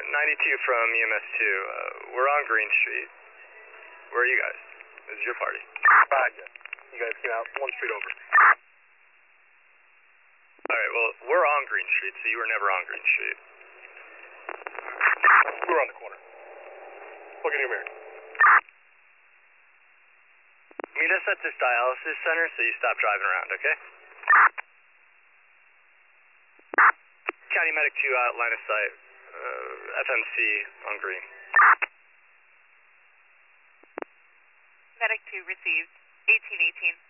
92 from EMS2. We're on Green Street. Where are you guys? This is your party. Roger. You guys get out 1 street over. Alright, well, we're on Green Street, so you were never on Green Street. We're on the corner. Plug in your mirror. Meet us at this dialysis center so you stop driving around, okay? County Medic 2 out, line of sight. FMC on Green. Medic 2 received. 1818.